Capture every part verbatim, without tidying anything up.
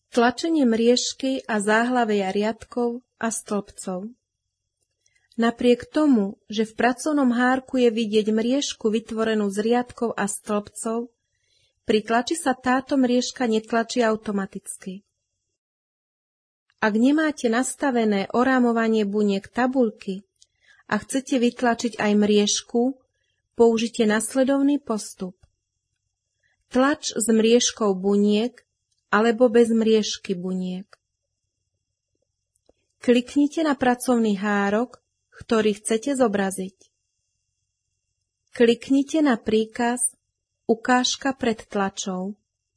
tlačenie mriežky a záhlavia riadkov a stĺpcov. Napriek tomu, že v pracovnom hárku je vidieť mriežku vytvorenú z riadkov a stĺpcov, pri tlači sa táto mriežka netlačí automaticky. Ak nemáte nastavené orámovanie buniek tabuľky a chcete vytlačiť aj mriežku, použite nasledovný postup. Tlač s mriežkou buniek alebo bez mriežky buniek. Kliknite na pracovný hárok, ktorý chcete zobraziť. Kliknite na príkaz Ukážka pred tlačou.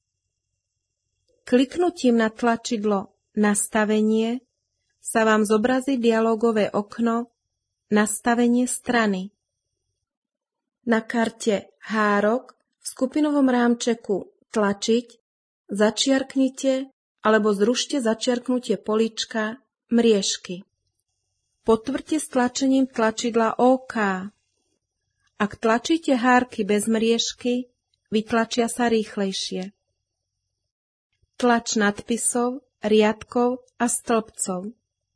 Kliknutím na tlačidlo Nastavenie sa vám zobrazí dialogové okno Nastavenie strany. Na karte Hárok v skupinovom rámčeku Tlačiť začiarknite alebo zrušte začiarknutie políčka Mriežky. Potvrďte stlačením tlačidla OK. Ak tlačíte hárky bez mriežky, vytlačia sa rýchlejšie. Tlač nadpisov, riadkov a stĺpcov.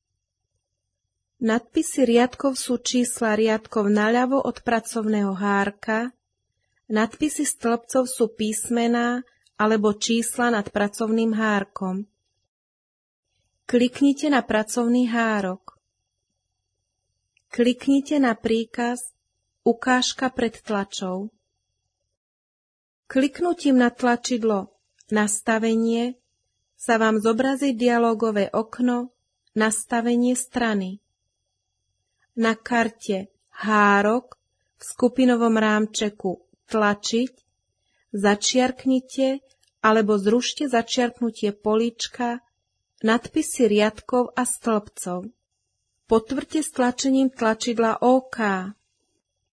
Nadpisy riadkov sú čísla riadkov naľavo od pracovného hárka, nadpisy stĺpcov sú písmená alebo čísla nad pracovným hárkom. Kliknite na pracovný hárok. Kliknite na príkaz Ukážka pred tlačou. Kliknutím na tlačidlo Nastavenie sa vám zobrazí dialogové okno Nastavenie strany. Na karte Hárok v skupinovom rámčeku Tlačiť začiarknite alebo zrušte začiarknutie políčka Nadpisy riadkov a stĺpcov. Potvrďte stlačením tlačidla OK.